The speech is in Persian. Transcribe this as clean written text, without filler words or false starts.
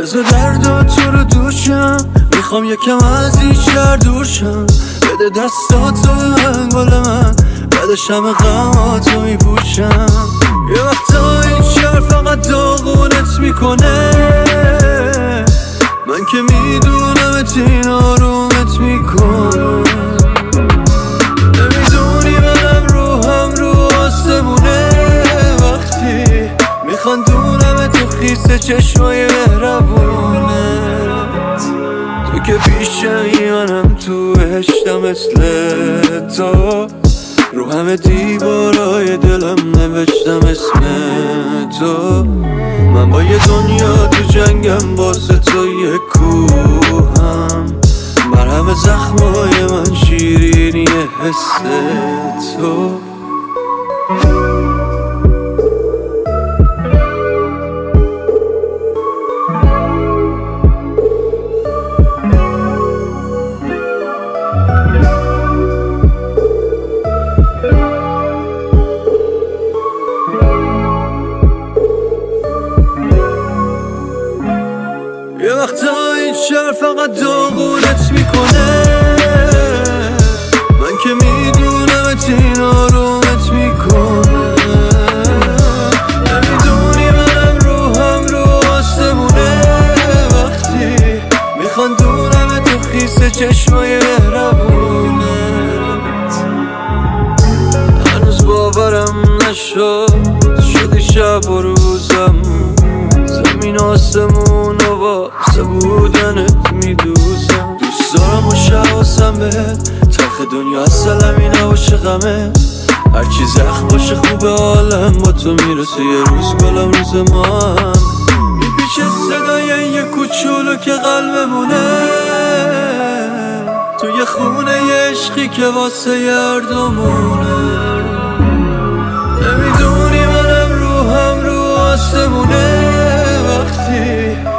بذار دردا تو رو دوشم، میخوام یکم از این شهر دورشم. بده دستاتو من گل من، بعدش همه غماتو میپوشم. یه وقتا این شهر فقط داغونت میکنه، من که میدونمت این آرومت میکنه. نمیدونی منم رو آسمونه، وقتی میخندونم تو خیس چشمای مهربونت. تو که پیشمی منم تو عشقم مثل تو، رو همه دیوارای دلم نوشتم اسم تو. من با یه دنیا تو جنگم، واسه تو یه کوهم، مرهم زخمای من شیرینی حس تو. یه وقتا این شهر فقط داغونت میکنه، من که میدونمت این آرومت میکنه. نمیدونی منم رو آسمونه، وقتی میخندونم تو خیس چشمای مهربونت. هنوز باورم نشد شدی شب و روزم، زمین آسمون و واسه بودنت میدوزم. دوست دارم و شواسم بهت، تلخ دنیا اصلا این عاشقمه. هرچی زخم باشه خوبه عالم با تو میرسه یه روز گلم روز من. میپیچه صدای یه کوچولو که قلبمونه، تو یه خونه یه عشقی که واسه یردمونه. نمیدونی منم رو آسمونه، وقتی